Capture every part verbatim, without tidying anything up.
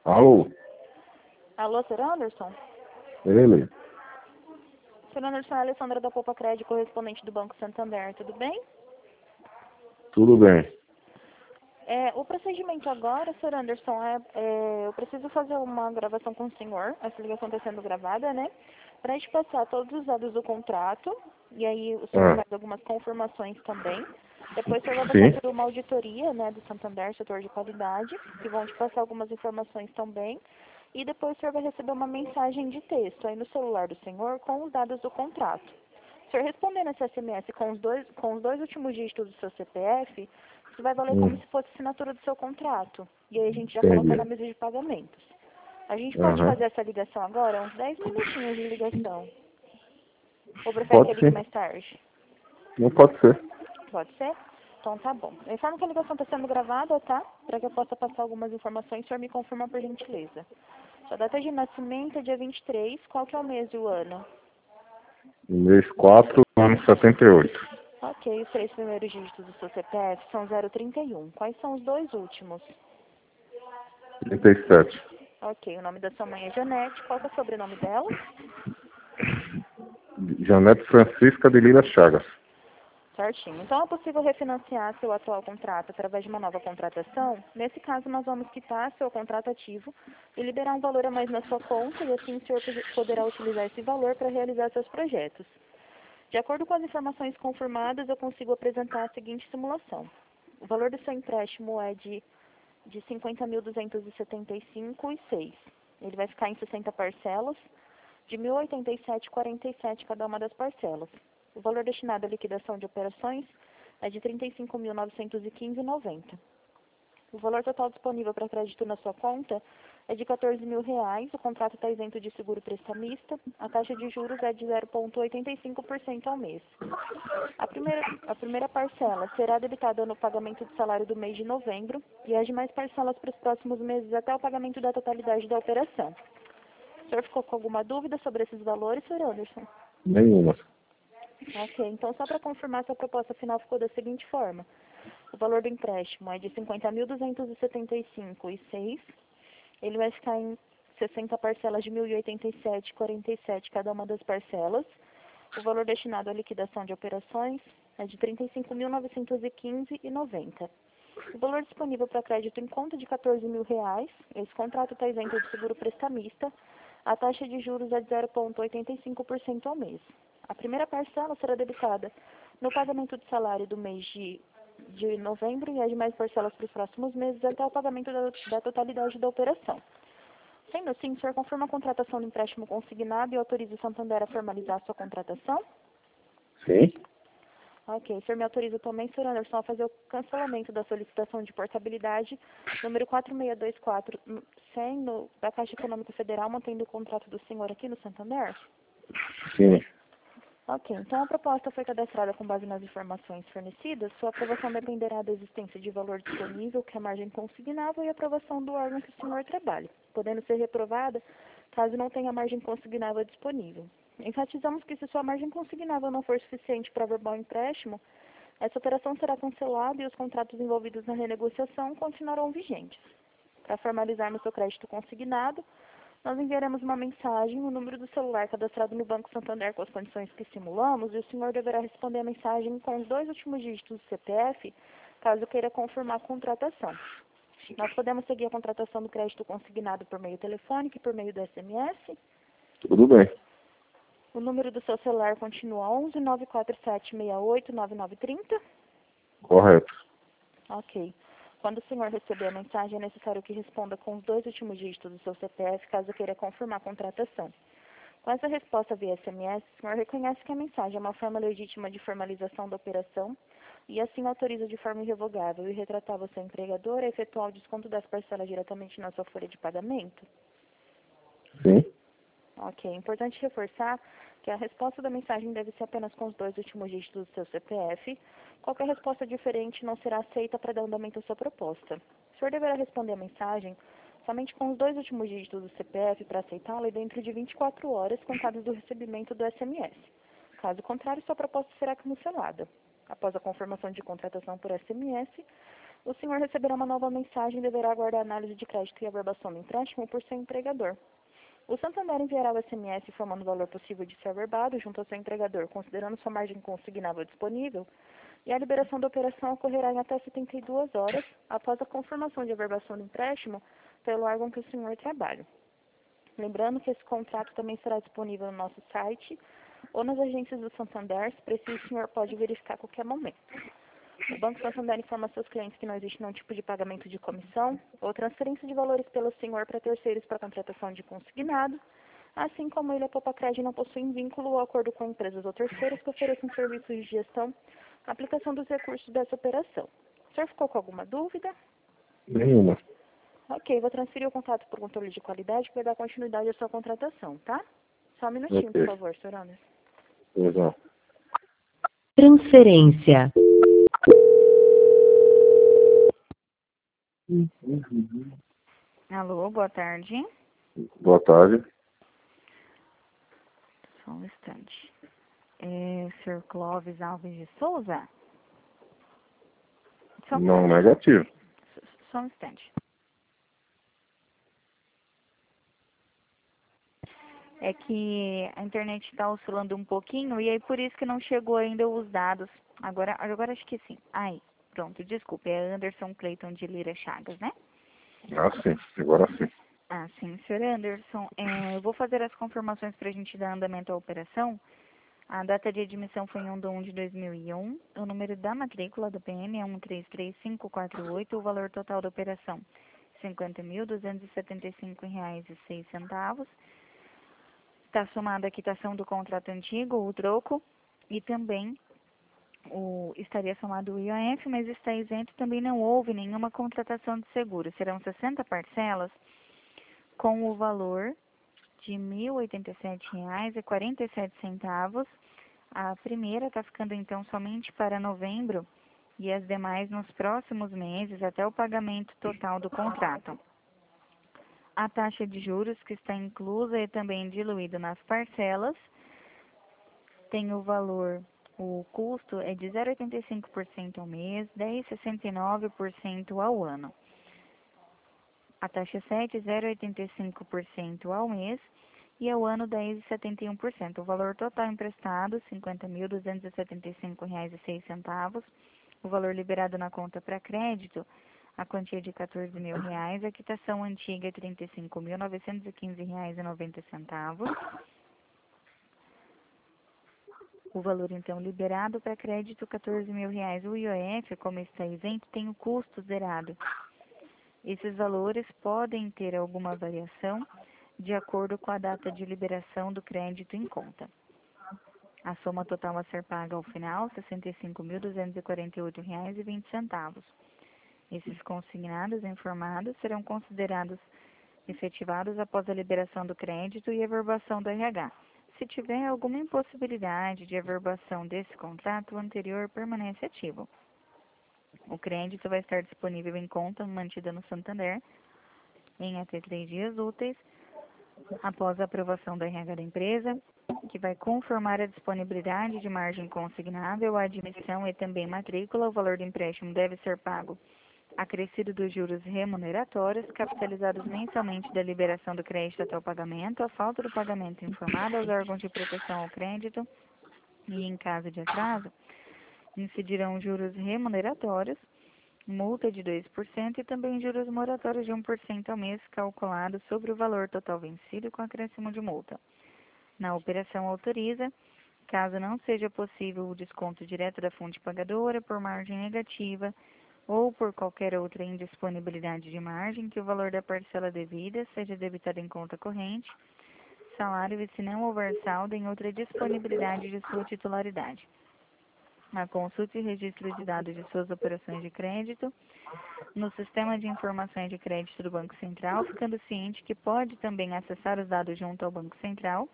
Alô? Alô, senhor Anderson? Ele? senhor Anderson, é a Alessandra da Poupa Crédito, correspondente do Banco Santander, tudo bem? Tudo bem. É, o procedimento agora, senhor Anderson, é, é, eu preciso fazer uma gravação com o senhor, essa ligação está sendo gravada, né? Para a gente passar todos os dados do contrato, e aí o senhor Ah, faz algumas confirmações também. Depois o senhor vai sim? passar por uma auditoria, né, do Santander, setor de qualidade, que vão te passar algumas informações também. E depois o senhor vai receber uma mensagem de texto aí no celular do senhor com os dados do contrato. O senhor respondendo esse S M S com os dois, com os dois últimos dígitos do seu C P F, isso vai valer como Hum, se fosse assinatura do seu contrato. E aí a gente já coloca na entendi. mesa de pagamentos. A gente pode Aham. fazer essa ligação agora, uns dez minutinhos de ligação. Ou prefere que eu Pode ligue sim. mais tarde? Não pode ser. Pode ser? Então tá bom. Eu informo que a ligação está sendo gravada, tá? Para que eu possa passar algumas informações, o senhor me confirma por gentileza. Sua data de nascimento é dia vinte e três, qual que é o mês e o ano? Mês quatro, ano setenta e oito. Ok, os três primeiros dígitos do seu C P F são zero trinta e um. Quais são os dois últimos? trinta e sete. Ok, o nome da sua mãe é Janete. Qual que é o sobrenome dela? Janete Francisca de Lira Chagas. Certinho. Então é possível refinanciar seu atual contrato através de uma nova contratação? Nesse caso, nós vamos quitar seu contrato ativo e liberar um valor a mais na sua conta e assim o senhor poderá utilizar esse valor para realizar seus projetos. De acordo com as informações confirmadas, eu consigo apresentar a seguinte simulação. O valor do seu empréstimo é de, de cinquenta mil duzentos e setenta e cinco reais e seis centavos. Ele vai ficar em sessenta parcelas, de mil e oitenta e sete reais e quarenta e sete centavos cada uma das parcelas. O valor destinado à liquidação de operações é de trinta e cinco mil novecentos e quinze reais e noventa centavos. O valor total disponível para crédito na sua conta é de quatorze mil reais, o contrato está isento de seguro prestamista, a taxa de juros é de zero vírgula oitenta e cinco por cento ao mês. A primeira, a primeira parcela será debitada no pagamento do salário do mês de novembro e as demais parcelas para os próximos meses até o pagamento da totalidade da operação. O senhor ficou com alguma dúvida sobre esses valores, senhor Anderson? Nenhuma. Ok, então só para confirmar, sua proposta final ficou da seguinte forma. O valor do empréstimo é de cinquenta mil duzentos e setenta e cinco reais e seis centavos. Ele vai ficar em sessenta parcelas de mil e oitenta e sete reais e quarenta e sete centavos cada uma das parcelas. O valor destinado à liquidação de operações é de trinta e cinco mil novecentos e quinze reais e noventa centavos. O valor disponível para crédito em conta é de quatorze mil reais. Esse contrato está isento de seguro prestamista. A taxa de juros é de zero vírgula oitenta e cinco por cento ao mês. A primeira parcela será debitada no pagamento do salário do mês de, de novembro e as demais parcelas para os próximos meses até o pagamento da, da totalidade da operação. Sendo assim, o senhor confirma a contratação do empréstimo consignado e autoriza o Santander a formalizar a sua contratação? Sim? Ok, o senhor me autoriza também, senhor Anderson, a fazer o cancelamento da solicitação de portabilidade número quatro seis dois quatro cem no, da Caixa Econômica Federal, mantendo o contrato do senhor aqui no Santander? Sim. Ok, então a proposta foi cadastrada com base nas informações fornecidas. Sua aprovação dependerá da existência de valor disponível, que é a margem consignável, e aprovação do órgão que o senhor trabalha, podendo ser reprovada caso não tenha margem consignável disponível. Enfatizamos que se sua margem consignável não for suficiente para verbal empréstimo, essa operação será cancelada e os contratos envolvidos na renegociação continuarão vigentes. Para formalizarmos seu crédito consignado, nós enviaremos uma mensagem no número do celular cadastrado no Banco Santander com as condições que simulamos e o senhor deverá responder a mensagem com os dois últimos dígitos do C P F, caso queira confirmar a contratação. Nós podemos seguir a contratação do crédito consignado por meio telefônico e por meio do S M S. Tudo bem. O número do seu celular continua onze nove quatro sete seis oito nove nove três zero. Correto. Ok. Quando o senhor receber a mensagem, é necessário que responda com os dois últimos dígitos do seu C P F, caso queira confirmar a contratação. Com essa resposta via S M S, o senhor reconhece que a mensagem é uma forma legítima de formalização da operação e assim autoriza de forma irrevogável e retratável seu empregador a efetuar o desconto das parcelas diretamente na sua folha de pagamento? Sim? Ok. É importante reforçar que a resposta da mensagem deve ser apenas com os dois últimos dígitos do seu C P F. Qualquer resposta diferente não será aceita para dar andamento à sua proposta. O senhor deverá responder a mensagem somente com os dois últimos dígitos do C P F para aceitá-la e dentro de vinte e quatro horas contadas do recebimento do S M S. Caso contrário, sua proposta será cancelada. Após a confirmação de contratação por S M S, O senhor receberá uma nova mensagem e deverá aguardar a análise de crédito e averbação do empréstimo por seu empregador. O Santander enviará o S M S informando o valor possível de ser averbado junto ao seu empregador, considerando sua margem consignável disponível, e a liberação da operação ocorrerá em até setenta e duas horas após a confirmação de averbação do empréstimo pelo órgão que o senhor trabalha. Lembrando que esse contrato também será disponível no nosso site ou nas agências do Santander, se preciso, o senhor pode verificar a qualquer momento. O Banco Santander informa seus clientes que não existe nenhum tipo de pagamento de comissão ou transferência de valores pelo senhor para terceiros para contratação de consignado, assim como ele, a Popacred, não possui vínculo ou acordo com empresas ou terceiros que ofereçam serviços de gestão, aplicação dos recursos dessa operação. O senhor ficou com alguma dúvida? Nenhuma. Ok, vou transferir o contato por controle de qualidade que vai dar continuidade à sua contratação, tá? Só um minutinho, Ok. por favor, senhor Anderson. Legal. Transferência. Alô, boa tarde. Boa tarde. Só um instante. É o senhor Clóvis Alves de Souza? Só um Não instante. negativo. Só um instante. É que a internet está oscilando um pouquinho e aí por isso que não chegou ainda os dados. Agora, agora acho que sim. Aí, pronto, desculpe, é Anderson Cleiton de Lira Chagas, né? Ah, sim. Agora sim. Ah, sim, senhor Anderson, é, eu vou fazer as confirmações para a gente dar andamento à operação. A data de admissão foi em um de um de dois mil e um, o número da matrícula do P M é um três três cinco quatro oito, o valor total da operação cinquenta mil duzentos e setenta e cinco reais e seis centavos. Está somada a quitação do contrato antigo, o troco, e também o, estaria somado o I O F, mas está isento, também não houve nenhuma contratação de seguro. Serão sessenta parcelas com o valor de mil e oitenta e sete reais e quarenta e sete centavos. A primeira está ficando então somente para novembro e as demais nos próximos meses até o pagamento total do contrato. A taxa de juros que está inclusa e também diluída nas parcelas tem o valor, o custo é de zero vírgula oitenta e cinco por cento ao mês, dez vírgula sessenta e nove por cento ao ano. A taxa sete, zero vírgula oitenta e cinco por cento ao mês e ao ano dez vírgula setenta e um por cento. O valor total emprestado, cinquenta mil duzentos e setenta e cinco reais e seis centavos. O valor liberado na conta para crédito, a quantia de quatorze mil reais. A quitação antiga, trinta e cinco mil novecentos e quinze reais e noventa centavos. O valor, então, liberado para crédito, quatorze mil reais. O I O F, como está isento, tem o custo zerado. Esses valores podem ter alguma variação de acordo com a data de liberação do crédito em conta. A soma total a ser paga ao final, sessenta e cinco mil duzentos e quarenta e oito reais e vinte centavos. Esses consignados informados serão considerados efetivados após a liberação do crédito e a averbação do R H. Se tiver alguma impossibilidade de averbação desse contrato, o anterior permanece ativo. O crédito vai estar disponível em conta mantida no Santander em até três dias úteis após a aprovação do R H da empresa, que vai conformar a disponibilidade de margem consignável, a admissão e também matrícula. O valor do empréstimo deve ser pago acrescido dos juros remuneratórios, capitalizados mensalmente da liberação do crédito até o pagamento, a falta do pagamento informada aos órgãos de proteção ao crédito e, em caso de atraso, incidirão juros remuneratórios, multa de dois por cento e também juros moratórios de um por cento ao mês, calculado sobre o valor total vencido com acréscimo de multa. Na operação autoriza, caso não seja possível o desconto direto da fonte pagadora por margem negativa ou por qualquer outra indisponibilidade de margem, que o valor da parcela devida seja debitado em conta corrente, salário e se não houver saldo em outra disponibilidade de sua titularidade. A consulta e registro de dados de suas operações de crédito no Sistema de Informações de Crédito do Banco Central, ficando ciente que pode também acessar os dados junto ao Banco Central,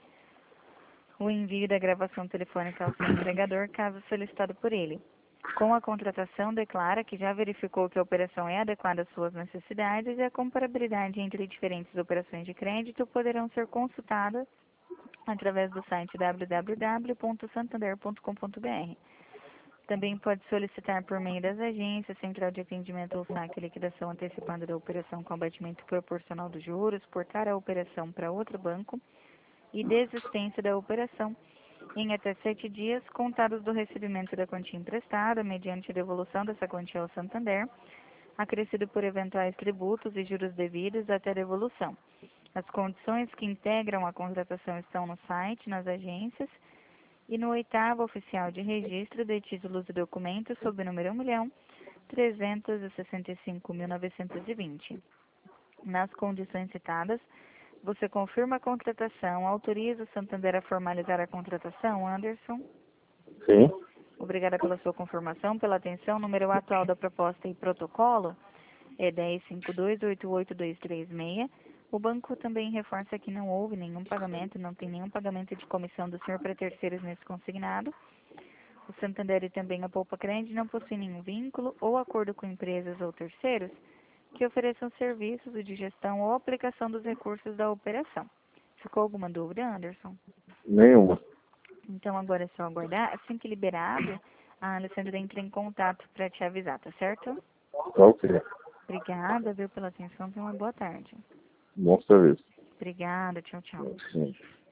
o envio da gravação telefônica ao seu empregador, caso solicitado por ele. Com a contratação, declara que já verificou que a operação é adequada às suas necessidades e a comparabilidade entre diferentes operações de crédito poderão ser consultadas através do site w w w ponto santander ponto com ponto b r. Também pode solicitar por meio das agências, central de atendimento ou saque, liquidação antecipada da operação com abatimento proporcional dos juros, portar a operação para outro banco e desistência da operação em até sete dias, contados do recebimento da quantia emprestada, mediante a devolução dessa quantia ao Santander, acrescido por eventuais tributos e juros devidos até a devolução. As condições que integram a contratação estão no site, nas agências, e no oitavo oficial de registro de títulos e documentos sob o número um milhão trezentos e sessenta e cinco mil novecentos e vinte. Nas condições citadas, você confirma a contratação, autoriza o Santander a formalizar a contratação, Anderson? Sim. Obrigada pela sua confirmação, pela atenção. O número atual da proposta e protocolo é dez cinco dois oito oito dois três seis. O banco também reforça que não houve nenhum pagamento, não tem nenhum pagamento de comissão do senhor para terceiros nesse consignado. O Santander e também a Poupa Crédito não possuem nenhum vínculo ou acordo com empresas ou terceiros que ofereçam serviços de gestão ou aplicação dos recursos da operação. Ficou alguma dúvida, Anderson? Nenhuma. Então agora é só aguardar. Assim que liberado, a Alessandra entra em contato para te avisar, tá certo? Tá ok. Obrigada, viu, pela atenção. Tenha uma boa tarde. Bom serviço. Obrigada, tchau, tchau. Sim.